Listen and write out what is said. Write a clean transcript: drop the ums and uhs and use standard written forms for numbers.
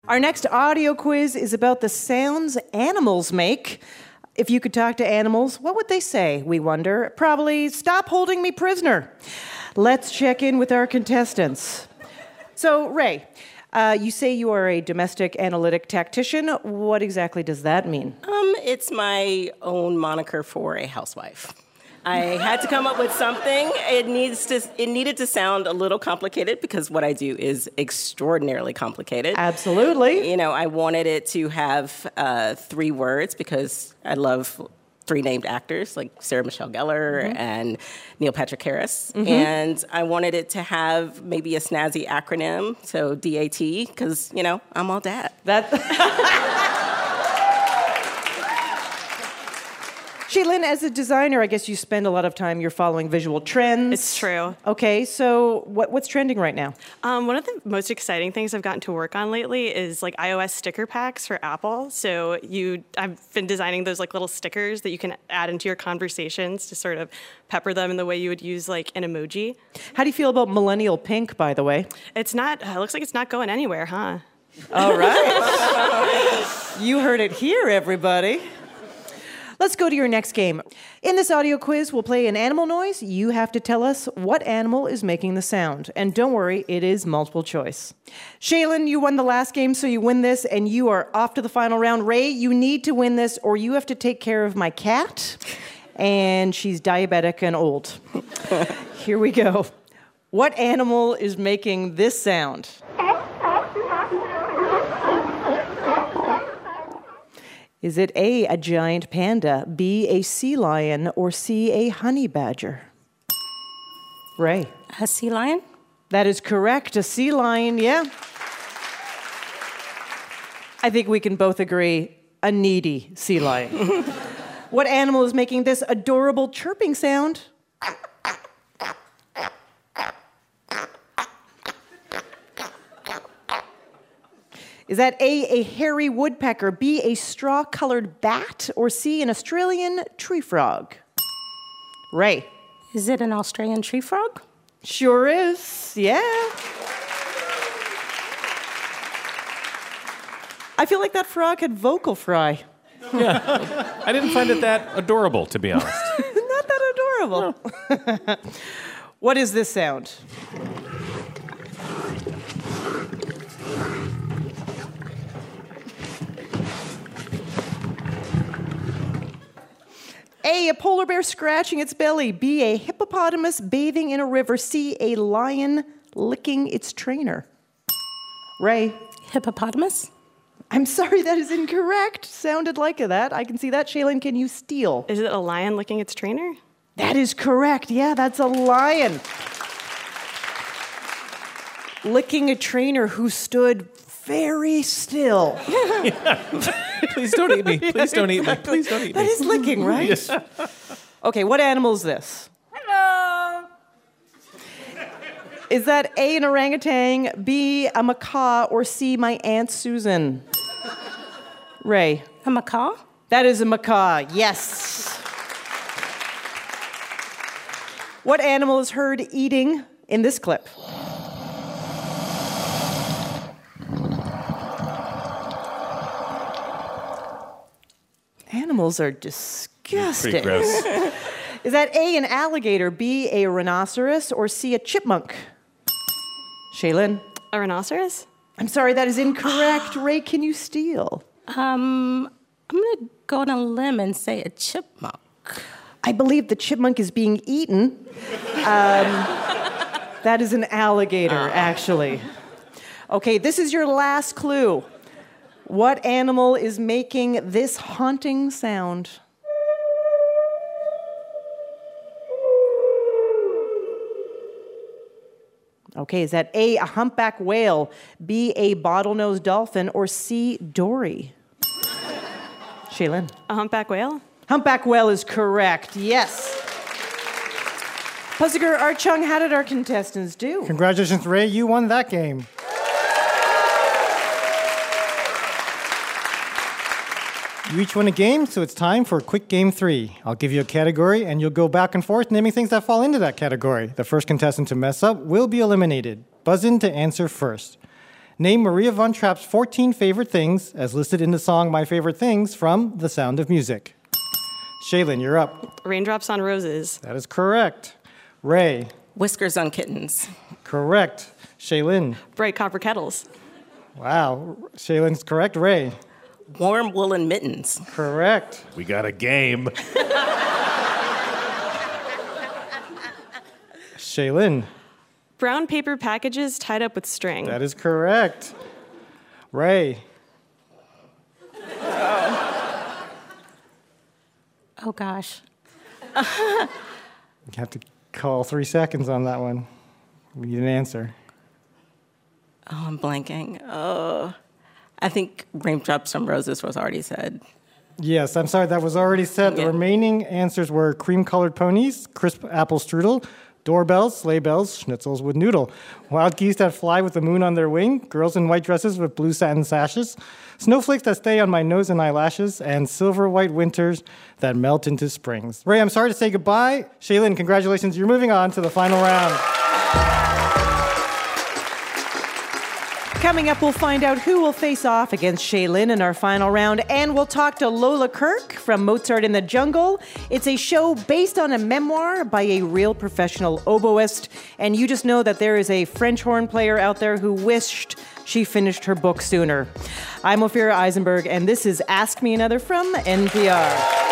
Our next audio quiz is about the sounds animals make. If you could talk to animals, what would they say, we wonder? Probably, "Stop holding me prisoner." Let's check in with our contestants. So, Ray, you say you are a domestic analytic tactician. What exactly does that mean? It's my own moniker for a housewife. I had to come up with something. It needed to sound a little complicated because what I do is extraordinarily complicated. Absolutely. You know, I wanted it to have 3 words because I love 3 named actors like Sarah Michelle Gellar and Neil Patrick Harris. And I wanted it to have maybe a snazzy acronym, so DAT, because, you know, I'm all dad. Shaylin, as a designer, I guess you spend a lot of time, you're following visual trends. It's true. Okay, so what's trending right now? One of the most exciting things I've gotten to work on lately is like iOS sticker packs for Apple. So I've been designing those like little stickers that you can add into your conversations to sort of pepper them in the way you would use like an emoji. How do you feel about millennial pink, by the way? It looks like it's not going anywhere, huh? All right. You heard it here, everybody. Let's go to your next game. In this audio quiz, we'll play an animal noise. You have to tell us what animal is making the sound. And don't worry, it is multiple choice. Shaylin, you won the last game, so you win this, and you are off to the final round. Ray, you need to win this, or you have to take care of my cat, and she's diabetic and old. Here we go. What animal is making this sound? Is it A, giant panda, B, a sea lion, or C, a honey badger? Ray. A sea lion? That is correct, a sea lion, yeah. I think we can both agree, a needy sea lion. What animal is making this adorable chirping sound? Is that A, hairy woodpecker, B, a straw-colored bat, or C, an Australian tree frog? Ray. Is it an Australian tree frog? Sure is, yeah. I feel like that frog had vocal fry. Yeah, I didn't find it that adorable, to be honest. Not that adorable. No. What is this sound? A, polar bear scratching its belly. B, a hippopotamus bathing in a river. C, a lion licking its trainer. Ray. Hippopotamus? I'm sorry, that is incorrect. Sounded like that. I can see that. Shaylin, can you steal? Is it a lion licking its trainer? That is correct. Yeah, that's a lion. Licking a trainer who stood very still. Please don't eat me. Please don't eat me. Please don't eat me. That is licking, right? Yes. Okay, what animal is this? Hello. Is that A, an orangutan, B, a macaw, or C, my Aunt Susan? Ray. A macaw? That is a macaw, yes. What animal is heard eating in this clip? Animals are disgusting. Pretty gross. Is that A, an alligator, B, a rhinoceros, or C, a chipmunk? Shaylin? A rhinoceros? I'm sorry, that is incorrect. Ray, can you steal? I'm going to go on a limb and say a chipmunk. I believe the chipmunk is being eaten. That is an alligator, actually. Okay, this is your last clue. What animal is making this haunting sound? Okay, is that A, a humpback whale, B, a bottlenose dolphin, or C, Dory? Shaylin? A humpback whale? Humpback whale is correct, yes. Puziger, Archung, how did our contestants do? Congratulations, Ray. You won that game. You each won a game, so it's time for quick game 3. I'll give you a category, and you'll go back and forth naming things that fall into that category. The first contestant to mess up will be eliminated. Buzz in to answer first. Name Maria Von Trapp's 14 favorite things, as listed in the song My Favorite Things from The Sound of Music. Shaylin, you're up. Raindrops on Roses. That is correct. Ray. Whiskers on Kittens. Correct. Shaylin. Bright Copper Kettles. Wow. Shaylin's correct. Ray. Warm woolen mittens. Correct. We got a game. Shaylin. Brown paper packages tied up with string. That is correct. Ray. Oh, gosh. You have to call 3 seconds on that one. We need an answer. Oh, I'm blanking. Oh, I think Raindrops on Roses was already said. Yes, I'm sorry, that was already said. The Yeah. remaining answers were cream-colored ponies, crisp apple strudel, doorbells, sleigh bells, schnitzels with noodle, wild geese that fly with the moon on their wing, girls in white dresses with blue satin sashes, snowflakes that stay on my nose and eyelashes, and silver white winters that melt into springs. Ray, I'm sorry to say goodbye. Shaylin, congratulations. You're moving on to the final round. Coming up, we'll find out who will face off against Shaylin in our final round, and we'll talk to Lola Kirk from Mozart in the Jungle. It's a show based on a memoir by a real professional oboist, and you just know that there is a French horn player out there who wished she finished her book sooner. I'm Ophira Eisenberg, and this is Ask Me Another from NPR.